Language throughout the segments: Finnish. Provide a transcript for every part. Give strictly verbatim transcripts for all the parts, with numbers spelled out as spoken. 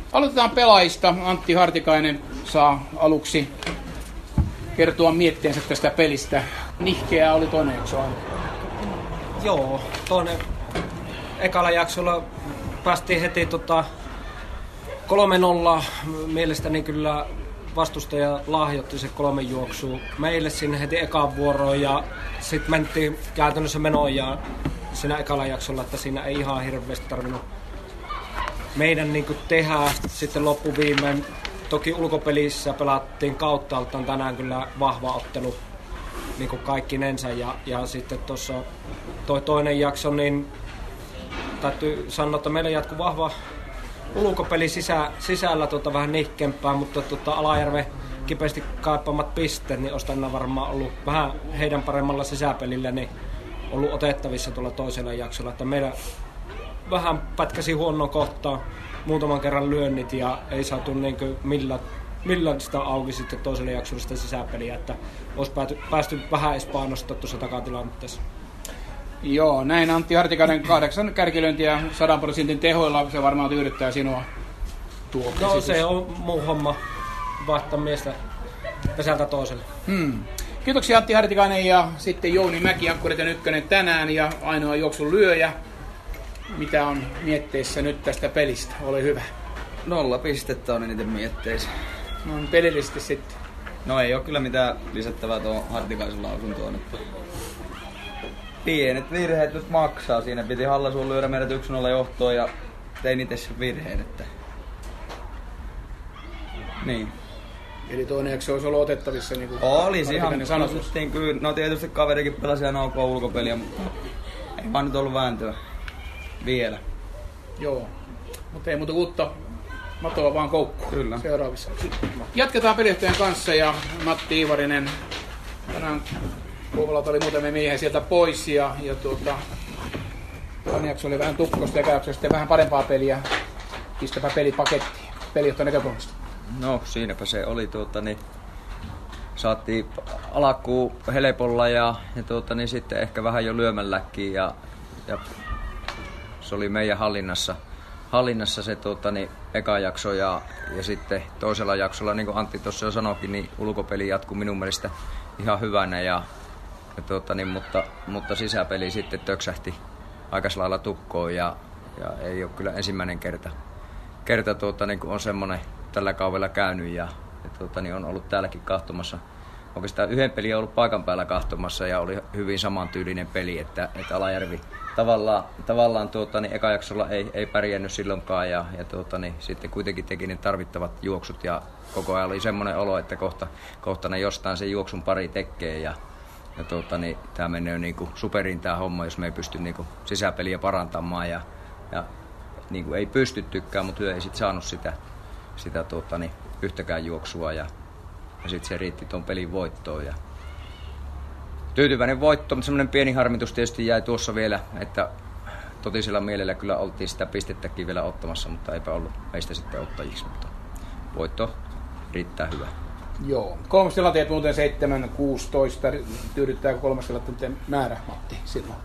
Aloitetaan pelaajista. Antti Hartikainen saa aluksi kertoa mietteensä tästä pelistä. Nihkeää oli toinen jakso aina. Joo, toinen ekalla jaksolla päästiin heti tota kolme nolla. Mielestäni kyllä vastustaja lahjoitti se kolme juoksua meille sinne heti ekaan vuoroon ja sitten mentiin käytännössä menoon ja siinä ekalla jaksolla, että siinä ei ihan hirveästi tarvinnut meidän niin kuin tehdä. Sitten loppuviimein toki ulkopelissä pelattiin kauttaaltaan tänään kyllä vahva ottelu niin kuin kaikkinensa ja, ja sitten tuossa toi toinen jakso, niin täytyy sanoa, että meillä jatkuu vahva ulkopeli sisä, sisällä tuota, vähän nihkempää, mutta tuota, Alajärven kipeästi kaipaamat pisteet, niin olisi tänään varmaan ollut vähän heidän paremmalla sisäpelillä niin ollut otettavissa tuolla toisella jaksolla. Että meillä vähän pätkäsi huonoa kohtaa muutaman kerran lyönnit ja ei saatu niin kuin millään, millään sitä auki sitten toiselle jaksolle sitä sisäpeliä, että olisi pääty, päästy vähän edes painostaa tuossa takatilanteessa. Joo, näin Antti Hartikainen kahdeksan kärkilöintiä sadan prosentin tehoilla, se varmaan tyydyttää sinua tuo No esitys. Se on muu homma, vaihtaa miestä pesältä toiselle. Hmm. Kiitoksia Antti Hartikainen ja sitten Jouni Mäki, Ankkureiden ykkönen tänään ja ainoa juoksun lyöjä. Mitä on mietteissä nyt tästä pelistä? Ole hyvä. Nolla pistettä on eniten mietteissä. No pelillisesti sitten. No ei ole kyllä mitään lisättävää tuohon Hartikaisen lausuntoon. Pienet virheet nyt maksaa. Siinä piti Hallasuun lyödä meidät yksi nolla johtoon ja tein itse sen virheen. Että... Niin. Eli toinen jakso olisi ollut otettavissa niin kuin olisi ihan sanottiin kyllä. No tietysti kaverikin pelasi ihan ok ulkopeliä, mutta ei vaan nyt ollut vääntöä. Vielä. Joo. Mutta ei muuta uutta matoa vaan koukkuun. Kyllä. Seuraavissa. Jatketaan pelijohtajan kanssa ja Matti Iivarinen. Tänään Kouvolalta oli muutamia miehiä sieltä pois ja, ja tuota, toinen jakso oli vähän tukkosta ja jakso sitten vähän parempaa peliä. Pistäpä pelipakettiin pelijohtajan näkökulmasta. No siinäpä se oli tuota niin. Saatiin alkuun helpolla ja, ja tuota, niin sitten ehkä vähän jo lyömälläkin ja, ja se oli meidän hallinnassa, hallinnassa se tuota, niin, eka jakso ja, ja sitten toisella jaksolla, niin kuin Antti tuossa jo sanoikin, niin ulkopeli jatkui minun mielestä ihan hyvänä, ja, ja tuota, niin, mutta, mutta sisäpeli sitten töksähti aika lailla tukkoon ja, ja ei ole kyllä ensimmäinen kerta, kerta tuota, niin, kun on semmoinen tällä kaudella käynyt ja, ja tuota, niin on ollut täälläkin kahtomassa. Oikeastaan yhden pelin on ollut paikan päällä kahtomassa ja oli hyvin samantyylinen peli, että, että Alajärvi tavallaan, tavallaan tuota, niin eka jaksolla ei, ei pärjännyt silloinkaan ja, ja tuota, niin, sitten kuitenkin teki ne tarvittavat juoksut ja koko ajan oli semmoinen olo, että kohta, kohta ne jostain sen juoksun pari tekee ja, ja tuota, niin, tämä menee niin kuin superin tämä homma, jos me ei pysty niin kuin sisäpeliä parantamaan ja, ja niin kuin ei pystyttykään, mutta hyö ei sitten saanut sitä, sitä tuota, niin, yhtäkään juoksua ja Ja sitten se riitti tuon pelin voittoon. Ja tyytyväinen voitto, mutta semmoinen pieni harmitus tietysti jäi tuossa vielä, että totisella mielellä kyllä oltiin sitä pistettäkin vielä ottamassa, mutta eipä ollut meistä sitten ottajiksi. Mutta voitto riittää hyvä. Joo. Kolmas tilanteet muuten seitsemän kuusitoista. Tyydyttääkö kolmas tilanteiden määrä, Matti, silloin?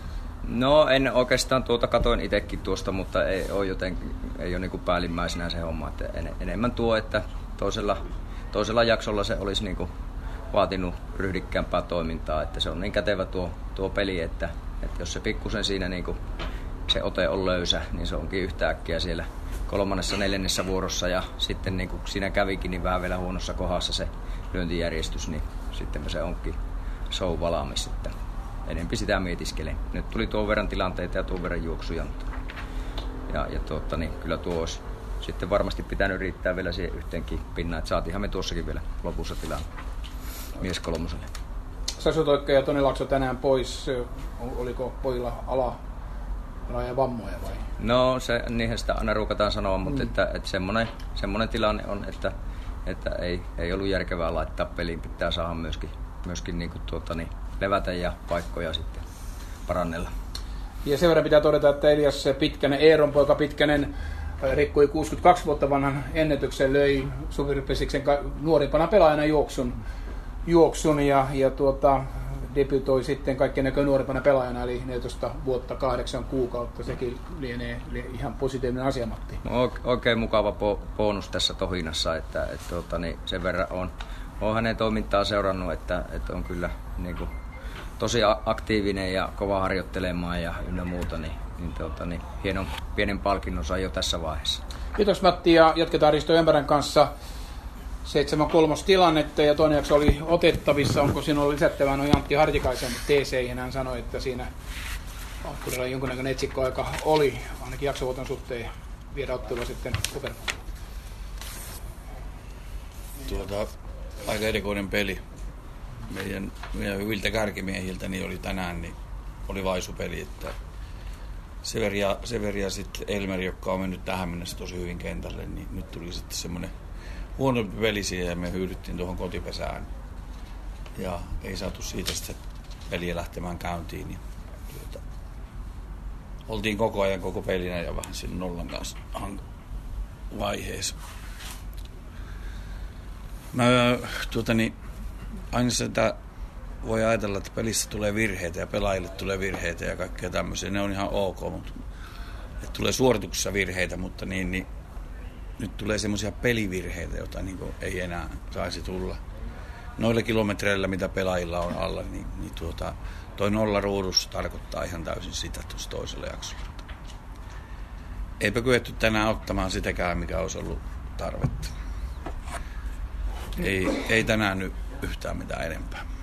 No en oikeastaan tuota katoin itsekin tuosta, mutta ei ole jotenkin, ei ole niin kuin päällimmäisenä se homma. Että en, enemmän tuo, että toisella Toisella jaksolla se olisi niinku vaatinut ryhdikkäämpää toimintaa, että se on niin kätevä tuo, tuo peli, että, että jos se pikkusen siinä niinku se ote on löysä, niin se onkin yhtäkkiä siellä kolmannessa, neljännessä vuorossa ja sitten niinku siinä kävikin niin vähän vielä huonossa kohdassa se lyöntijärjestys, niin sitten se onkin show valmis, että enempi sitä mietiskelee. Nyt tuli tuon verran tilanteita ja tuon verran juoksuja, mutta ja, ja tuota, niin kyllä tuo olisi sitten varmasti pitänyt riittää vielä siihen yhteenkin pinnaan, että saatiinhan me tuossakin vielä lopussa tilaan mies kolmoselle. Sasu Toikka ja Toni Laakso tänään pois. Oliko pojilla ala, ala ja vammoja vai? No se, niinhän sitä aina ruukataan sanoa, mutta mm. että, että semmoinen, semmoinen tilanne on, että, että ei, ei ollut järkevää laittaa peliin. Pitää saada myöskin, myöskin niin kuin tuota, niin levätä ja paikkoja sitten parannella. Ja sen verran pitää todeta, että Elias Pitkänen, Eeron poika Pitkänen, rikkoi kuusikymmentäkaksi vuotta vanhan ennätyksen, löi Suvipesiksen nuorimpana pelaajana juoksun, juoksun ja, ja tuota, debytoi sitten kaikkien näköinen nuorempana pelaajana, eli neljätoista vuotta, kahdeksan kuukautta. Sekin lienee ihan positiivinen asia, Matti. Oikein mukava bonus tässä tohinassa, että, että tuota, niin sen verran on, on hänen toimintaa seurannut, että, että on kyllä niin kuin, tosi aktiivinen ja kova harjoittelemaan ja ynnä muuta, niin, niin, tuota, niin hienon pienen palkinnon sai jo tässä vaiheessa. Kiitos Matti, ja jatketaan Risto Ympärän kanssa. seitsemän kolme tilannetta ja toinen jakso oli otettavissa. Onko sinulla lisättävää noin Antti Hartikaisen teeseihin? Hän sanoi, että siinä Ankkurilla jonkunnäköinen etsikkoaika oli, ainakin jaksovuoton suhteen, viedä ottelua sitten Kopenhagen. Tuota, aika erikoinen peli. Meidän, meidän hyviltä kärkimiehiltä niin oli tänään niin oli vaisupeli, että Severi ja, Severi ja sitten Elmer, joka on mennyt tähän mennessä tosi hyvin kentälle, niin nyt tuli sitten semmoinen huonompi peli siihen ja me hyydyttiin tuohon kotipesään. Ja ei saatu siitä sitten peliä lähtemään käyntiin. Niin tuota, oltiin koko ajan koko pelinä ja vähän siinä nollan kanssa vaiheessa. Mä, tuota, niin, aina sitä voi ajatella, että pelissä tulee virheitä ja pelaajille tulee virheitä ja kaikkea tämmöisiä. Ne on ihan ok, mutta että tulee suorituksessa virheitä, mutta niin, niin nyt tulee semmoisia pelivirheitä, joita niin kuin ei enää saisi tulla. Noilla kilometreillä, mitä pelaajilla on alla, niin, niin tuota, toi nolla ruudussa tarkoittaa ihan täysin sitä tuossa toisella jaksolla. Eipä kyetty tänään ottamaan sitäkään, mikä olisi ollut tarvetta. Ei, ei tänään nyt yhtään mitään enempää.